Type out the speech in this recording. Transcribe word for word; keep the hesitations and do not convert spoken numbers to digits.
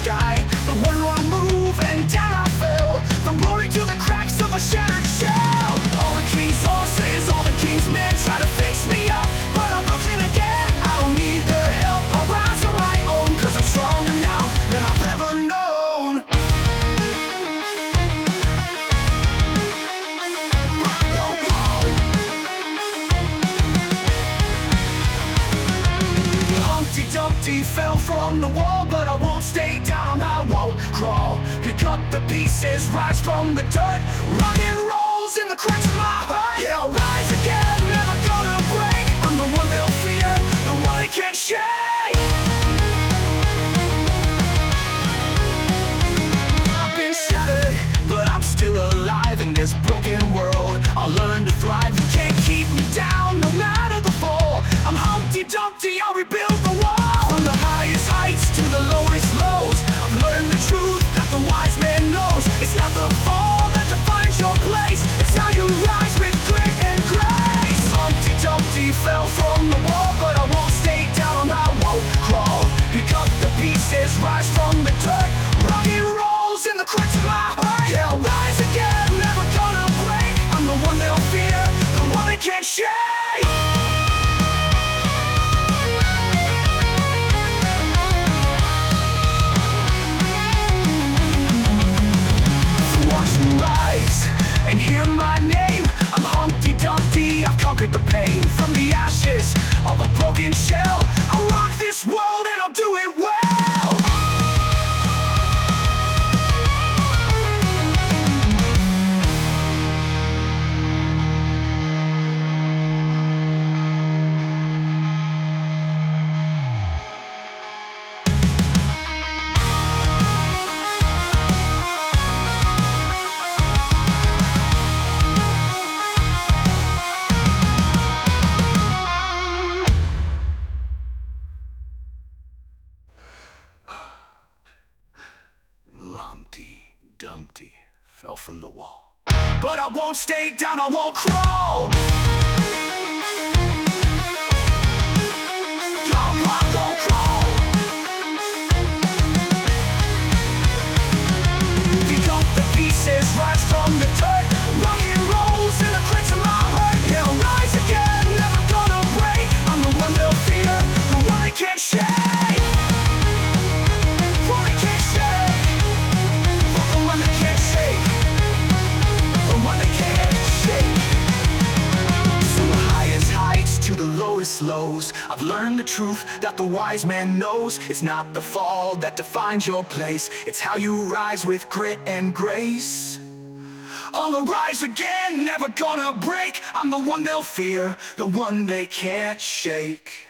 sky. The one wrong move and down I fell, from glory to the cracks of a shattered shell. All the king's horses, all the king's men try to fix me up, but I'm looking again. I don't need their help, I'll rise on my own, cause I'm stronger now than I've ever known. Humpty Dumpty fell from the wall, but I won't stay down, I won't crawl. Pick up the pieces, rise from the dirt, rock and rolls in the cracks of my heart. Yeah, I'll rise again, never gonna break. I'm the one they'll fear, the one they can't shake. I've been shattered, but I'm still alive in this broken world. I'll learn to thrive, you can't keep me down, no matter the fall. I'm Humpty Dumpty, I'll rebuild the wall. From the highest heights to the lowest lows, I've learned the truth that the wise man knows. It's not the fall that defines your place, it's how you rise with grit and grace. Humpty Dumpty fell from the wall, but I won't stay down, I won't crawl. Pick up the pieces, rise from the dirt, rock and rolls in the cracks of my heart. Yeah, I'll rise again, never gonna break. I'm the one they'll fear, the one they can't shake. And hear my name, I'm Humpty Dumpty, I've conquered the pain. From the ashes of a broken shell, I'll rock this world and I'll do it well. Humpty Dumpty fell from the wall, but I won't stay down, I won't crawl. I won't crawl. Pick up the pieces, rise from the dirt, rock and rolls in the cracks of my heart. Yeah, I'll rise again, never gonna break. I'm the one they'll fear, the one they can't shake. Lows, I've learned the truth that the wise man knows. It's not the fall that defines your place, it's how you rise with grit and grace. I'll rise again, never gonna break. I'm the one they'll fear, the one they can't shake.